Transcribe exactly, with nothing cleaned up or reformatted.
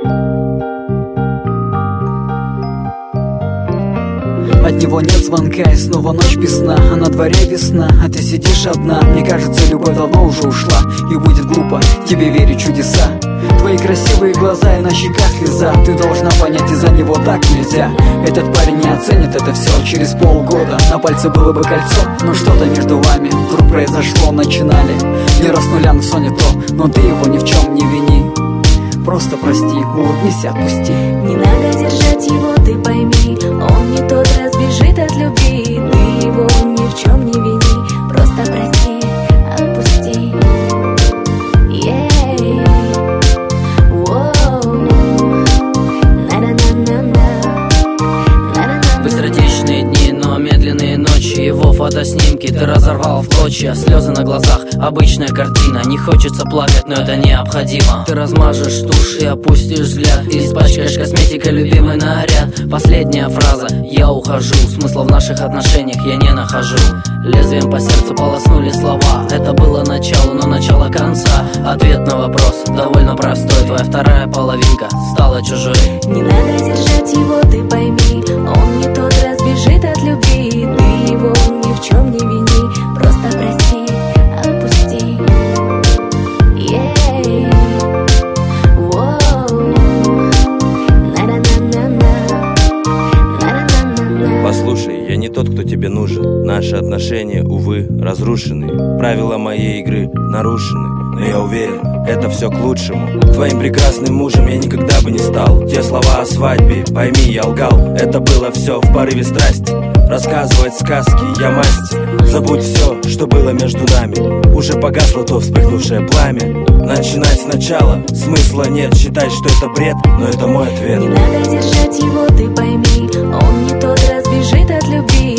От него нет звонка, и снова ночь без сна, а на дворе весна, а ты сидишь одна. Мне кажется, любовь давно уже ушла, и будет глупо тебе верить в чудеса. Твои красивые глаза и на щеках слеза, ты должна понять, из-за него так нельзя. Этот парень не оценит это все через полгода. На пальце было бы кольцо, но что-то между вами вдруг произошло. Начинали не раз нуля, но все не то, но ты его ни в чем не вини. Просто прости, улыбнись и отпусти. Не надо держать его, ты пойми, он не тот, разбежит от любви. Ты его ни в чем не вини, просто прости, отпусти. Yeah. Whoa. На-на-на-на-на. На-на-на-на. Быстротечные дни, но медленные ночи. Его фотоснимки ты разорвал в клочья. Слезы на глазах, обычная картина. Не хочется плакать, но это необходимо. Ты размажешь тушь и опустишь взгляд, испачкаешь косметикой любимый наряд. Последняя фраза: я ухожу. Смысла в наших отношениях я не нахожу. Лезвием по сердцу полоснули слова. Это было начало, но начало конца. Ответ на вопрос довольно простой. Твоя вторая половинка стала чужой. Не надо держать его, ты пойми, он не тот, разбежит от любви. Ты его ни в чем не вини, просто прости, отпусти. Yeah. Whoa. На-на-на-на-на. На-на-на-на-на. Послушай, я не тот, кто тебе нужен. Наши отношения, увы, разрушены. Правила моей игры нарушены. Но я уверен, это все к лучшему. Твоим прекрасным мужем я никогда бы не стал. Те слова о свадьбе, пойми, я лгал. Это было все в порыве страсти. Рассказывать сказки я мастер. Забудь все, что было между нами. Уже погасло то вспыхнувшее пламя. Начинать сначала смысла нет. Считать, что это бред, но это мой ответ. Не надо держать его, ты пойми, он не тот, разбежит от любви.